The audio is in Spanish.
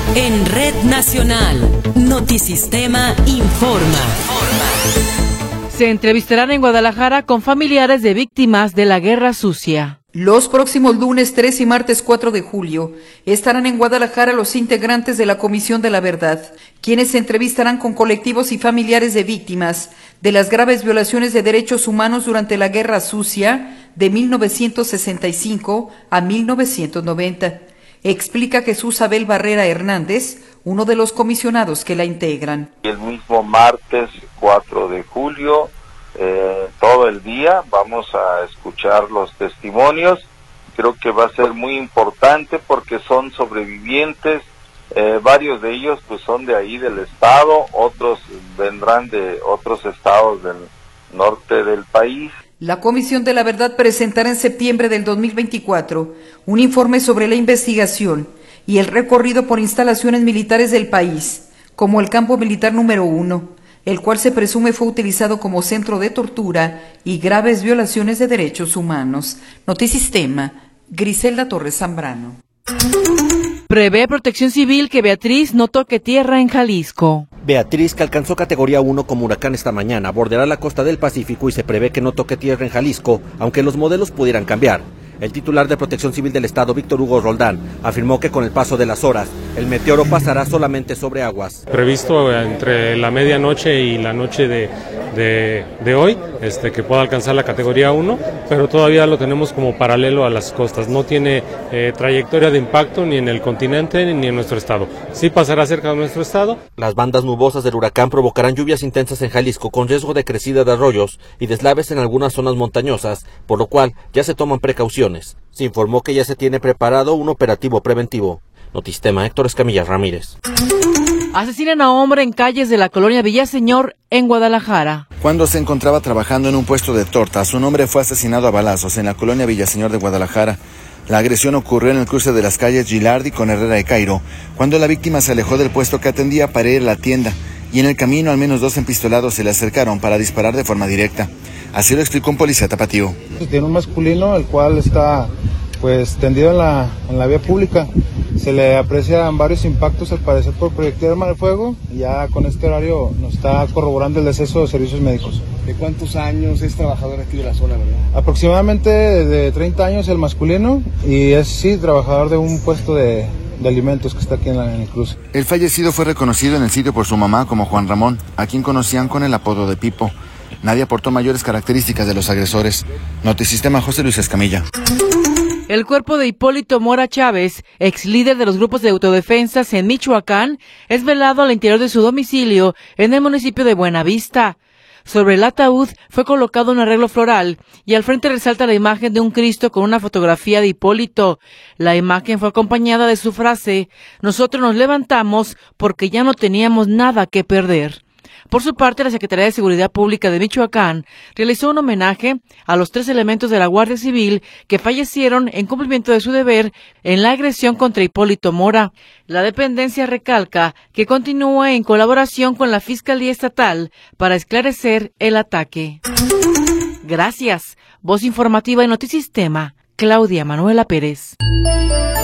En Red Nacional, Notisistema informa. Se entrevistarán en Guadalajara con familiares de víctimas de la Guerra Sucia. Los próximos lunes 3 y martes 4 de julio estarán en Guadalajara los integrantes de la Comisión de la Verdad, quienes se entrevistarán con colectivos y familiares de víctimas de las graves violaciones de derechos humanos durante la Guerra Sucia de 1965 a 1990. Explica Jesús Abel Barrera Hernández, uno de los comisionados que la integran. El mismo martes 4 de julio, todo el día, vamos a escuchar los testimonios. Creo que va a ser muy importante porque son sobrevivientes, varios de ellos pues son de ahí del estado, otros vendrán de otros estados del norte del país. La Comisión de la Verdad presentará en septiembre del 2024 un informe sobre la investigación y el recorrido por instalaciones militares del país, como el campo militar número 1, el cual se presume fue utilizado como centro de tortura y graves violaciones de derechos humanos. Notisistema, Griselda Torres Zambrano. Prevé Protección Civil que Beatriz no toque tierra en Jalisco. Beatriz, que alcanzó categoría 1 como huracán esta mañana, bordeará la costa del Pacífico y se prevé que no toque tierra en Jalisco, aunque los modelos pudieran cambiar. El titular de Protección Civil del Estado, Víctor Hugo Roldán, afirmó que con el paso de las horas, el meteoro pasará solamente sobre aguas. Previsto entre la medianoche y la noche de hoy, que pueda alcanzar la categoría 1, pero todavía lo tenemos como paralelo a las costas. No tiene trayectoria de impacto ni en el continente ni en nuestro estado. Sí pasará cerca de nuestro estado. Las bandas nubosas del huracán provocarán lluvias intensas en Jalisco con riesgo de crecida de arroyos y deslaves en algunas zonas montañosas, por lo cual ya se toman precauciones. Se informó que ya se tiene preparado un operativo preventivo. Notisistema, Héctor Escamilla Ramírez. Asesinan a hombre en calles de la colonia Villaseñor en Guadalajara. Cuando se encontraba trabajando en un puesto de tortas, un hombre fue asesinado a balazos en la colonia Villaseñor de Guadalajara. La agresión ocurrió en el cruce de las calles Gilardi con Herrera de Cairo, cuando la víctima se alejó del puesto que atendía para ir a la tienda, y en el camino al menos 2 empistolados se le acercaron para disparar de forma directa. Así lo explicó un policía tapatío. Tiene un masculino, el cual está tendido en la vía pública. Se le aprecian varios impactos, al parecer por proyectil de arma de fuego, y ya con este horario nos está corroborando el deceso de servicios médicos. ¿De cuántos años es trabajador aquí de la zona, verdad? Aproximadamente de 30 años el masculino, y es sí trabajador de un puesto de alimentos que está aquí en el cruce. El fallecido fue reconocido en el sitio por su mamá como Juan Ramón, a quien conocían con el apodo de Pipo. Nadie aportó mayores características de los agresores. Notisistema, José Luis Escamilla. El cuerpo de Hipólito Mora Chávez, ex líder de los grupos de autodefensas en Michoacán, es velado al interior de su domicilio en el municipio de Buenavista. Sobre el ataúd fue colocado un arreglo floral y al frente resalta la imagen de un Cristo con una fotografía de Hipólito. La imagen fue acompañada de su frase: "Nosotros nos levantamos porque ya no teníamos nada que perder". Por su parte, la Secretaría de Seguridad Pública de Michoacán realizó un homenaje a los 3 elementos de la Guardia Civil que fallecieron en cumplimiento de su deber en la agresión contra Hipólito Mora. La dependencia recalca que continúa en colaboración con la Fiscalía Estatal para esclarecer el ataque. Gracias. Voz informativa en Notisistema, Claudia Manuela Pérez.